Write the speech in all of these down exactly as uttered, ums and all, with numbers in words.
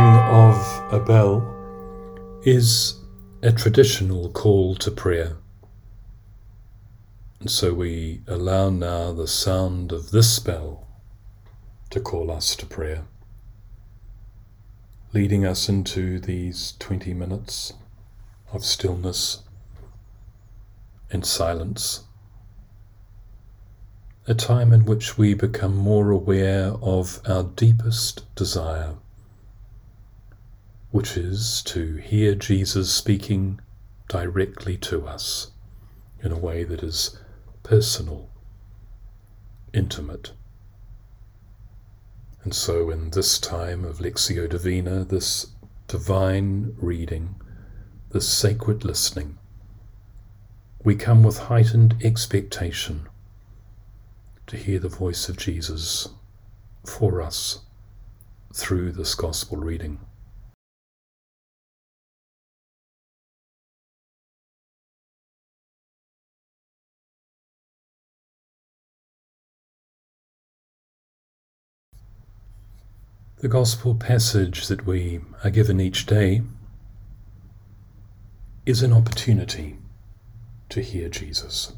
ringing of a bell is a traditional call to prayer. And so we allow now the sound of this bell to call us to prayer, leading us into these twenty minutes of stillness and silence, a time in which we become more aware of our deepest desire, which is to hear Jesus speaking directly to us in a way that is personal, intimate. And so in this time of Lectio Divina, this divine reading, this sacred listening, we come with heightened expectation to hear the voice of Jesus for us through this gospel reading. The gospel passage that we are given each day is an opportunity to hear Jesus.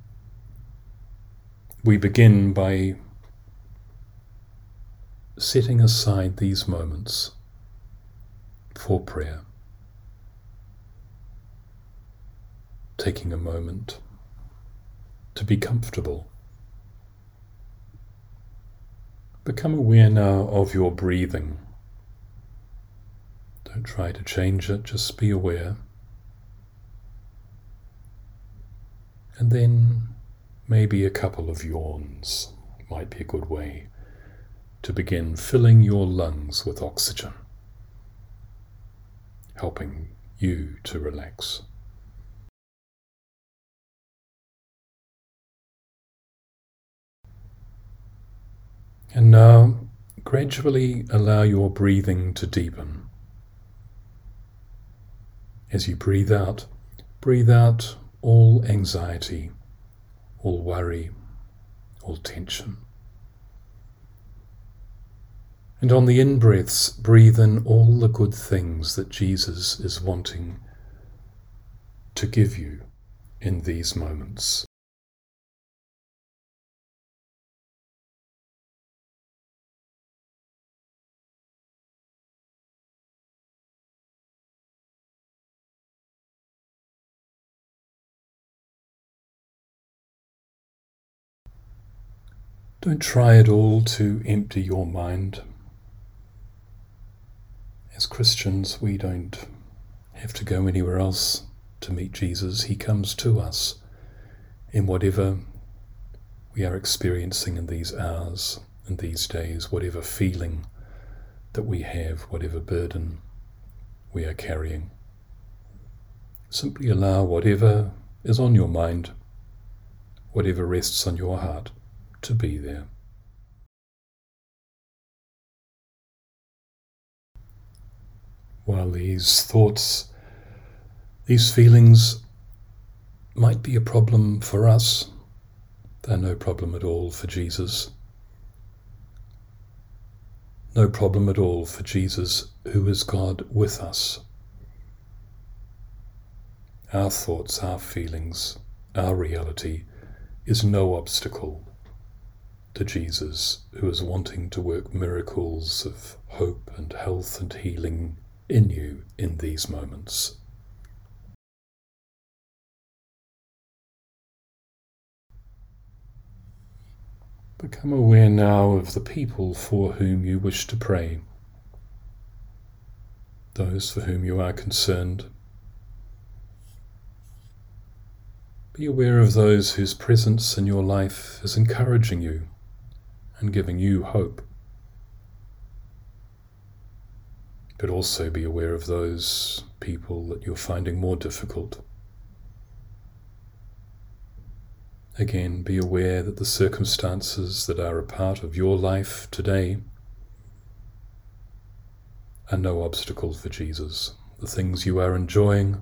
We begin by setting aside these moments for prayer, taking a moment to be comfortable. Become aware now of your breathing. Don't try to change it, just be aware. And then maybe a couple of yawns might be a good way to begin filling your lungs with oxygen, helping you to relax. And now, gradually allow your breathing to deepen. As you breathe out, breathe out all anxiety, all worry, all tension. And on the in-breaths, breathe in all the good things that Jesus is wanting to give you in these moments. Don't try at all to empty your mind. As Christians, we don't have to go anywhere else to meet Jesus. He comes to us in whatever we are experiencing in these hours, in these days, whatever feeling that we have, whatever burden we are carrying. Simply allow whatever is on your mind, whatever rests on your heart, to be there. While these thoughts, these feelings might be a problem for us, they're no problem at all for Jesus. No problem at all for Jesus, who is God with us. Our thoughts, our feelings, our reality is no obstacle to Jesus, who is wanting to work miracles of hope and health and healing in you in these moments. Become aware now of the people for whom you wish to pray, those for whom you are concerned. Be aware of those whose presence in your life is encouraging you and giving you hope. But also be aware of those people that you're finding more difficult. Again, be aware that the circumstances that are a part of your life today are no obstacle for Jesus. The things you are enjoying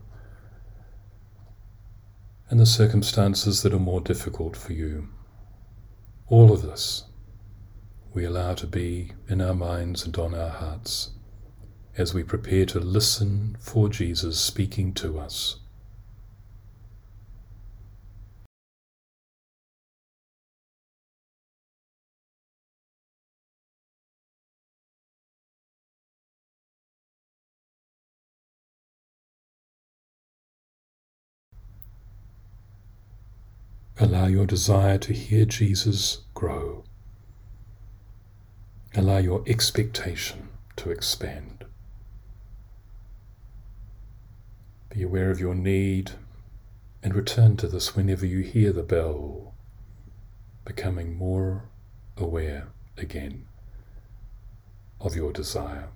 and the circumstances that are more difficult for you. All of this we allow to be in our minds and on our hearts as we prepare to listen for Jesus speaking to us. Allow your desire to hear Jesus grow. Allow your expectation to expand. Be aware of your need and return to this whenever you hear the bell, becoming more aware again of your desire.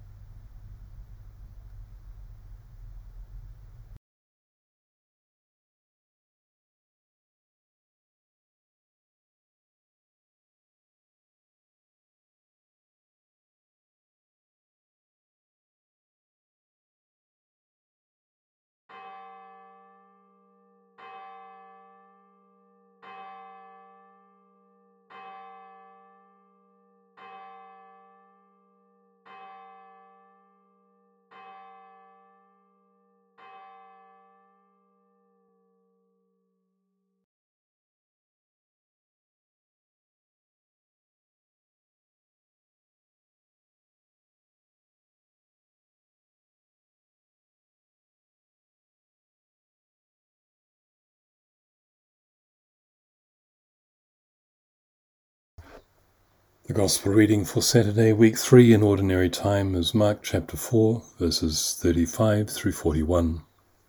The Gospel reading for Saturday, week three in Ordinary Time is Mark chapter four, verses thirty-five through forty-one.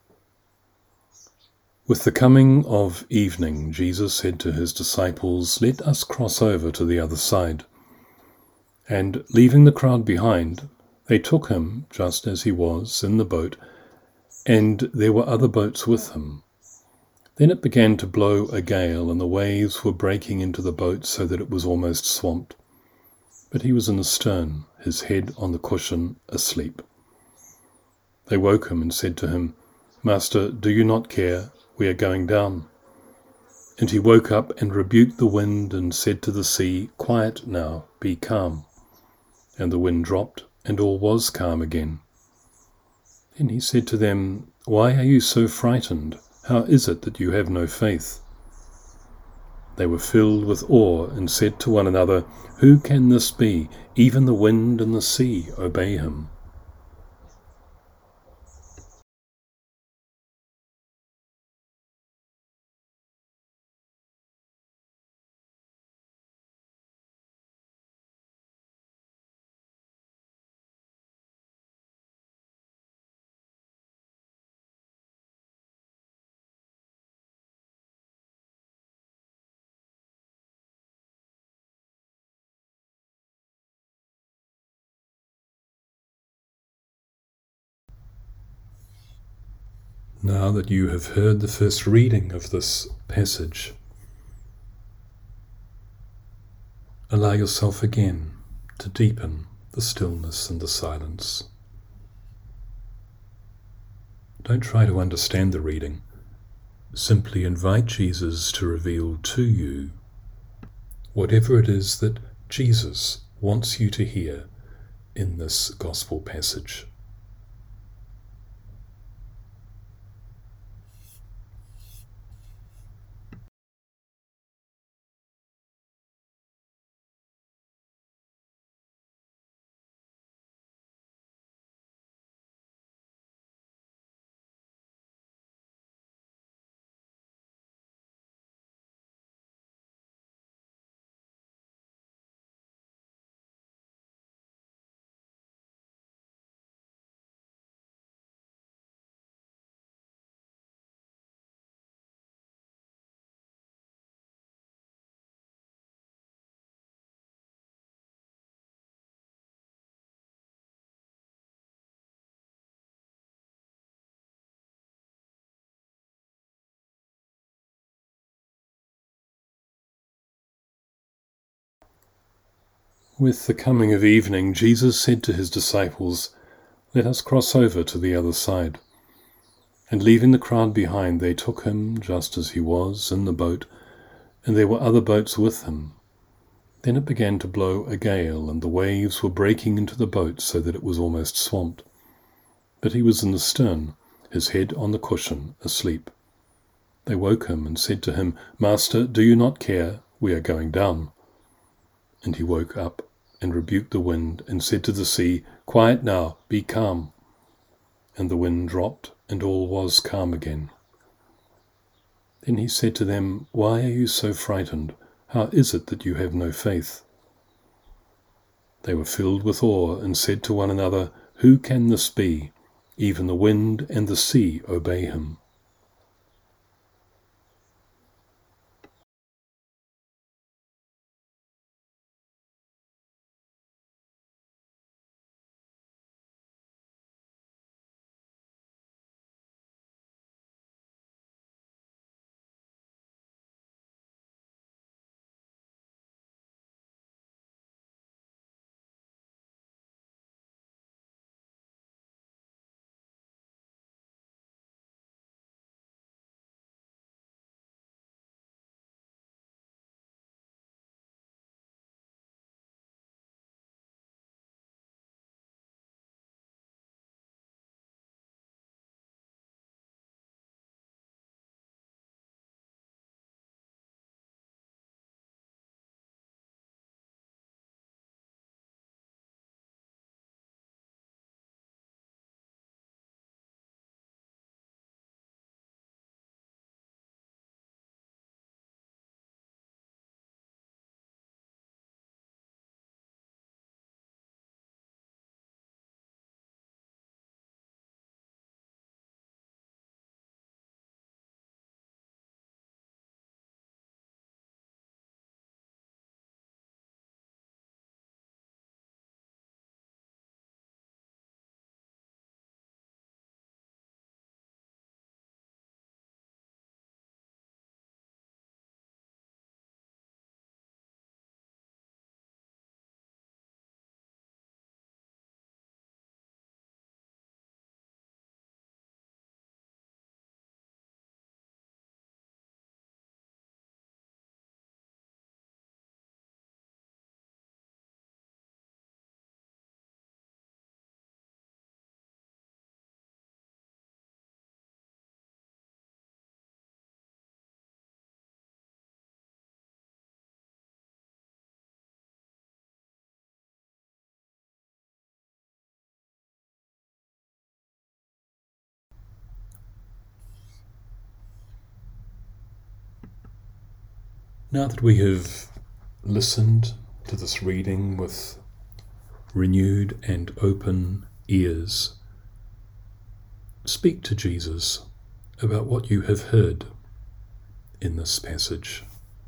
With the coming of evening, Jesus said to his disciples, "Let us cross over to the other side." And leaving the crowd behind, they took him just as he was in the boat, and there were other boats with him. Then it began to blow a gale, and the waves were breaking into the boat so that it was almost swamped. But he was in the stern, his head on the cushion, asleep. They woke him and said to him, "Master, do you not care? We are going down." And he woke up and rebuked the wind and said to the sea, "Quiet now, be calm." And the wind dropped, and all was calm again. Then he said to them, "Why are you so frightened? How is it that you have no faith?" They were filled with awe and said to one another, "Who can this be? Even the wind and the sea obey him." Now that you have heard the first reading of this passage, allow yourself again to deepen the stillness and the silence. Don't try to understand the reading. Simply invite Jesus to reveal to you whatever it is that Jesus wants you to hear in this gospel passage. With the coming of evening, Jesus said to his disciples, "Let us cross over to the other side." And leaving the crowd behind, they took him just as he was in the boat, and there were other boats with him. Then it began to blow a gale, and the waves were breaking into the boat so that it was almost swamped. But he was in the stern, his head on the cushion, asleep. They woke him and said to him, "Master, do you not care? We are going down." And he woke up and rebuked the wind and said to the sea, "Quiet now, be calm." And the wind dropped, and all was calm again. Then he said to them, "Why are you so frightened? How is it that you have no faith?" They were filled with awe and said to one another, "Who can this be? Even the wind and the sea obey him." Now that we have listened to this reading with renewed and open ears, speak to Jesus about what you have heard in this passage.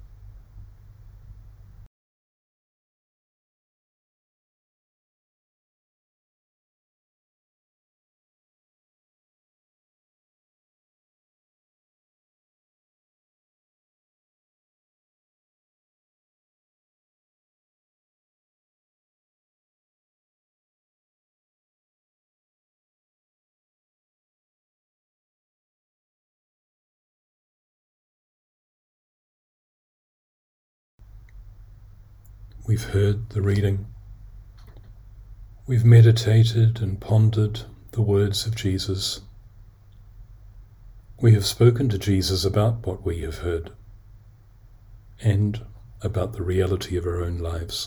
We've heard the reading. We've meditated and pondered the words of Jesus. We have spoken to Jesus about what we have heard and about the reality of our own lives.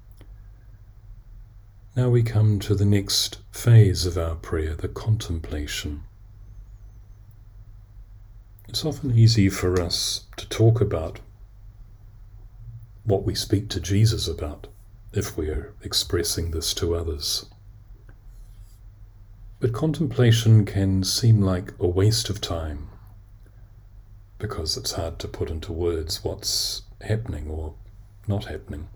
Now we come to the next phase of our prayer, the contemplation. It's often easy for us to talk about what we speak to Jesus about if we are expressing this to others. But contemplation can seem like a waste of time because it's hard to put into words what's happening or not happening.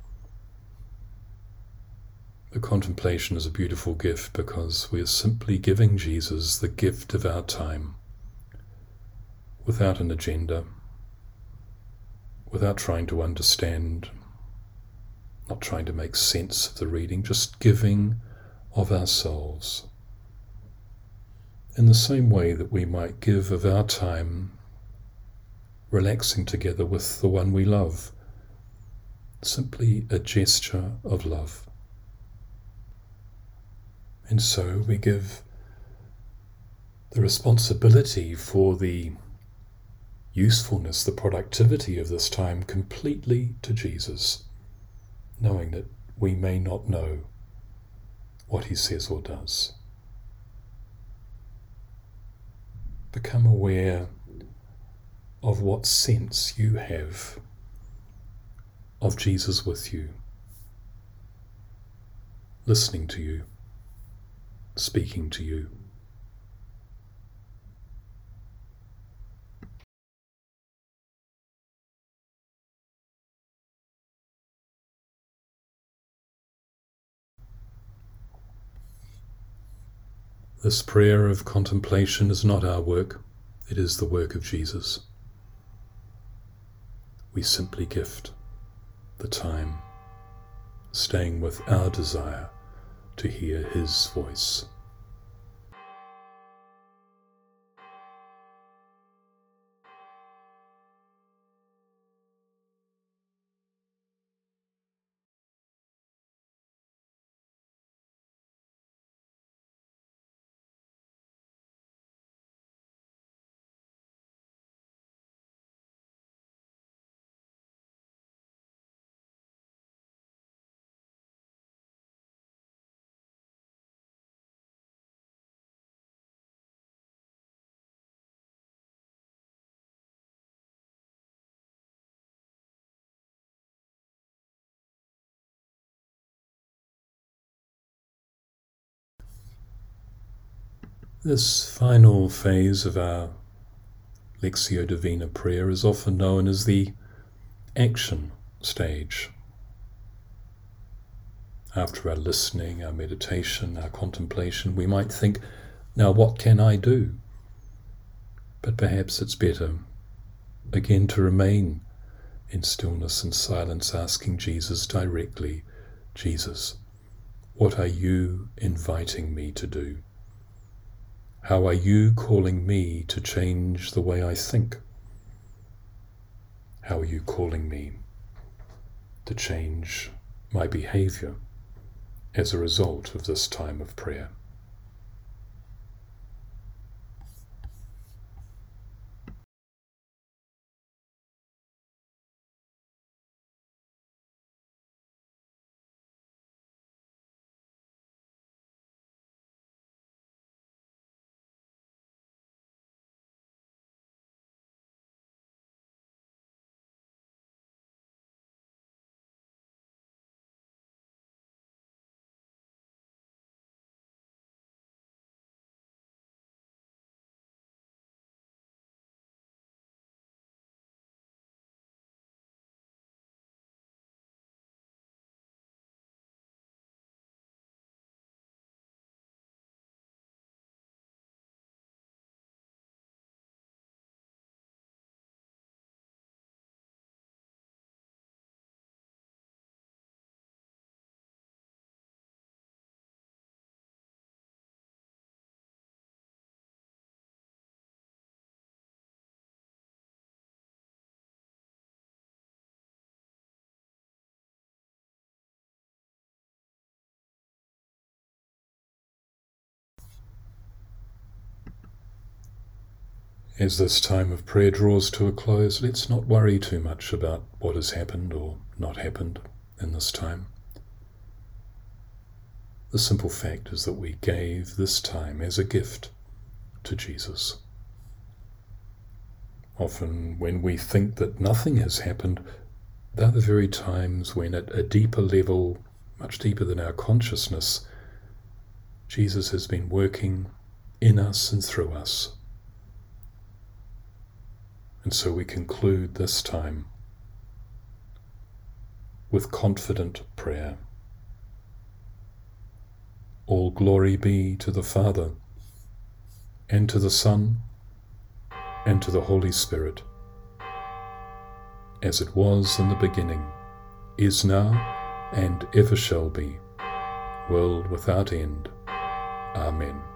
The contemplation is a beautiful gift because we are simply giving Jesus the gift of our time without an agenda, without trying to understand, not trying to make sense of the reading, just giving of ourselves. In the same way that we might give of our time relaxing together with the one we love, simply a gesture of love. And so we give the responsibility for the usefulness, the productivity of this time completely to Jesus, knowing that we may not know what he says or does. Become aware of what sense you have of Jesus with you, listening to you, speaking to you. This prayer of contemplation is not our work, it is the work of Jesus. We simply gift the time, staying with our desire to hear his voice. This final phase of our Lectio Divina prayer is often known as the action stage. After our listening, our meditation, our contemplation, we might think, now what can I do? But perhaps it's better, again, to remain in stillness and silence, asking Jesus directly, Jesus, what are you inviting me to do? How are you calling me to change the way I think? How are you calling me to change my behavior as a result of this time of prayer? As this time of prayer draws to a close, let's not worry too much about what has happened or not happened in this time. The simple fact is that we gave this time as a gift to Jesus. Often when we think that nothing has happened, they're the very times when at a deeper level, much deeper than our consciousness, Jesus has been working in us and through us. And so we conclude this time with confident prayer. All glory be to the Father, and to the Son, and to the Holy Spirit, as it was in the beginning, is now, and ever shall be, world without end. Amen.